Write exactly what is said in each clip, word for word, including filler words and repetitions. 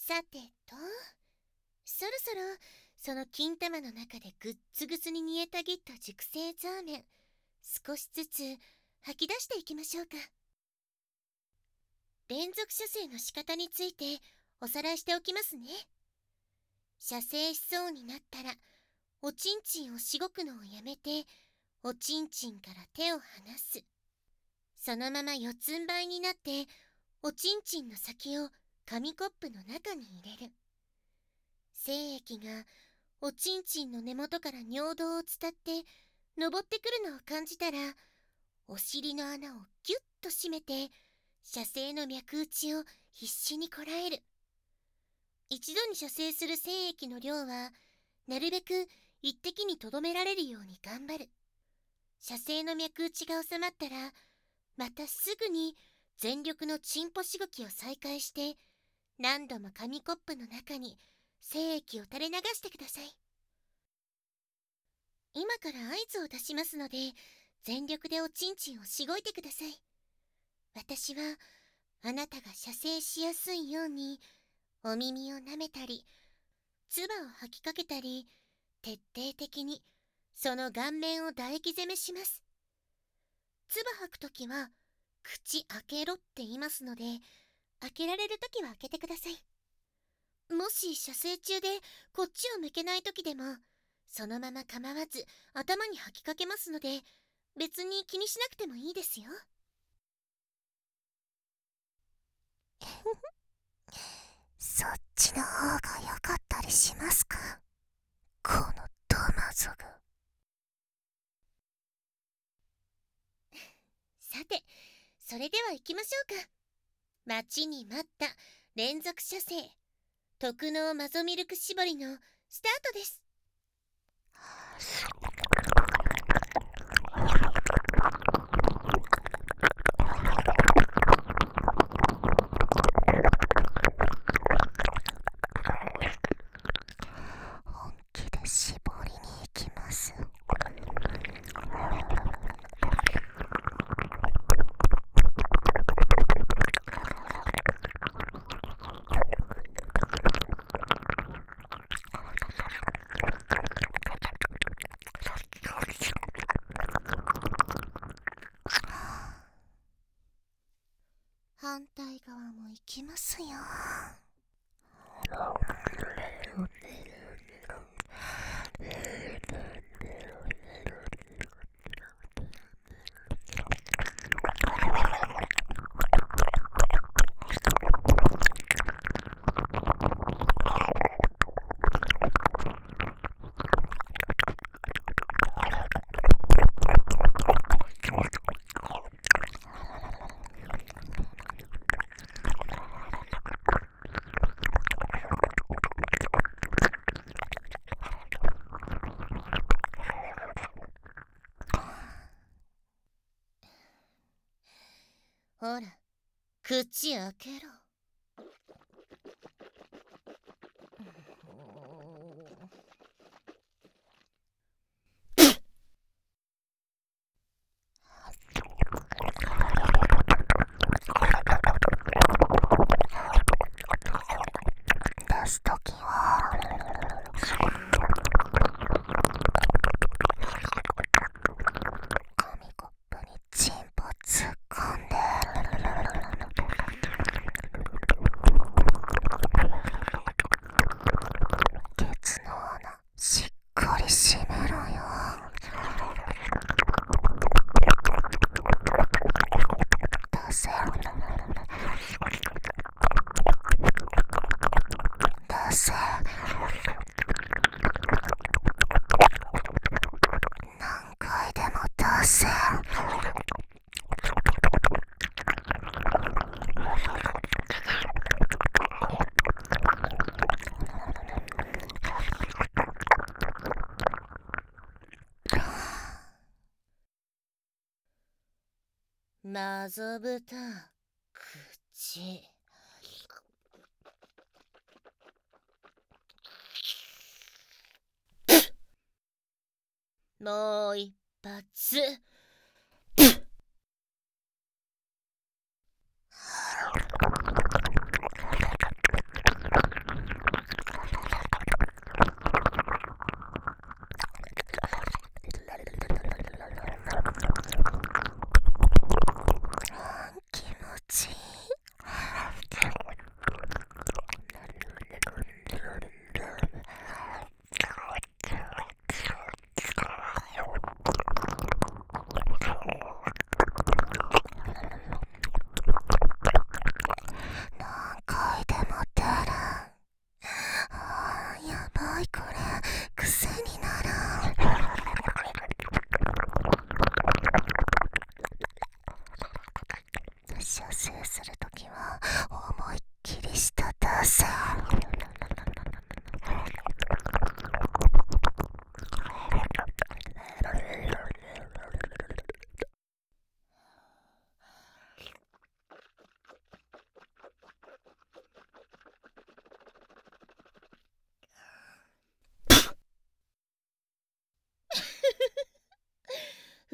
さてと、そろそろその金玉の中でグッツグツに煮えたぎった熟成ザーメン、少しずつ吐き出していきましょうか。連続射精の仕方についておさらいしておきますね。射精しそうになったら、おちんちんをしごくのをやめて、おちんちんから手を離す。そのまま四つん這いになって、おちんちんの先を紙コップの中に入れる。精液がおちんちんの根元から尿道を伝って登ってくるのを感じたら、お尻の穴をギュッと締めて、射精の脈打ちを必死にこらえる。一度に射精する精液の量は、なるべく一滴にとどめられるように頑張る。射精の脈打ちが収まったら、またすぐに全力のチンポしごきを再開して、何度も紙コップの中に精液を垂れ流してください。今から合図を出しますので、全力でおちんちんをしごいてください。私はあなたが射精しやすいように、お耳を舐めたり、唾を吐きかけたり、徹底的にその顔面を唾液攻めします。唾吐くときは、口開けろって言いますので、開けられるときは開けてください。もし射精中でこっちを向けないときでも、そのまま構わず頭に吐きかけますので、別に気にしなくてもいいですよ。 そっちの方が良かったりしますか、このドマゾグ。 さて、それでは行きましょうか。待ちに待った連続射精、特納マゾミルク絞りのスタートです。 本気で絞りに行きます。反対側も行きますよ。 ほら、口開けろ。 出すときは紙コップにチンポ突っ込んで、ケツの穴しっかり閉めろよ。出せ出せ、何回でも出せ。 マゾブタ、口。もう一発。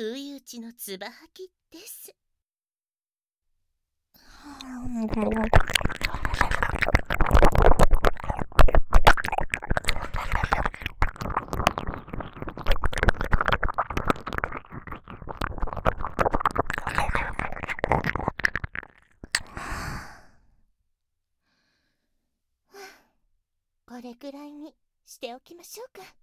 不意打ちのつば吐きです。これくらいにしておきましょうか。